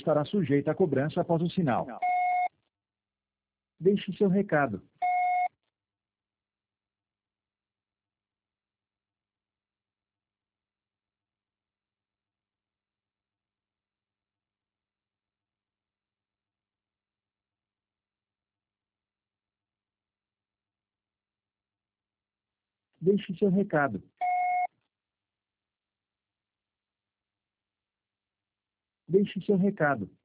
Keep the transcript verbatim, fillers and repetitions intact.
estará sujeita a cobrança após o sinal. Deixe seu recado. Deixe seu recado. Deixe seu recado.